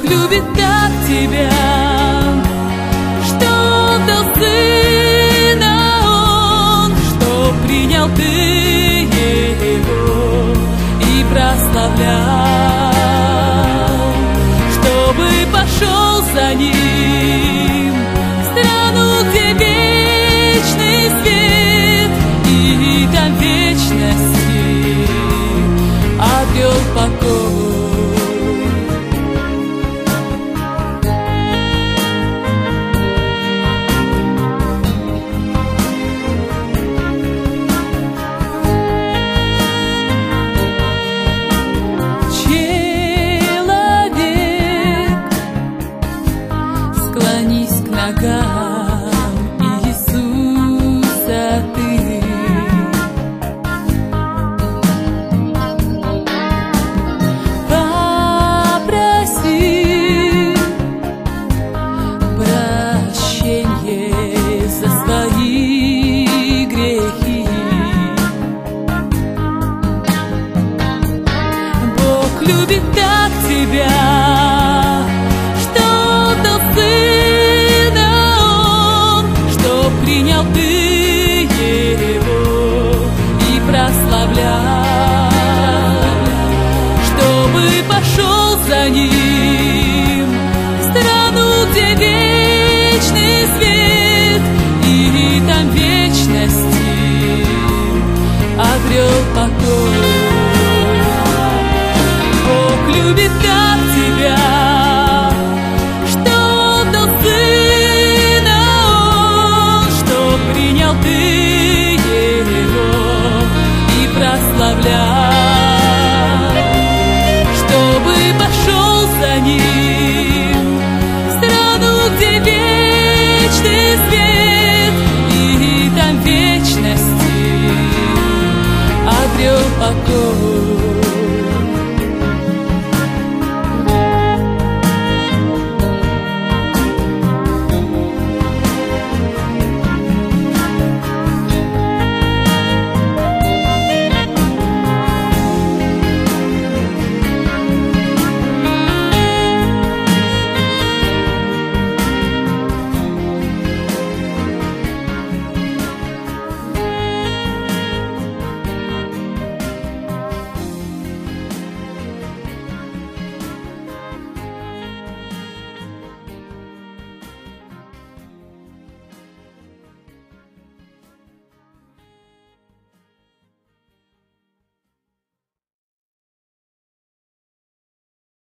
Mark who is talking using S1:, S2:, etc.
S1: любит так тебя, что отдал Сына Он, что принял ты Его и прославлял, чтобы пошел за Ним в страну, где вечный свет, и там вечности обрел покой. Склонись к ногам Иисуса ты. Попроси прощение за свои грехи. Бог любит так тебя, принял ты Его и прославлял, чтобы пошел за Ним в страну, где вечный свет, и там вечности обрел покой.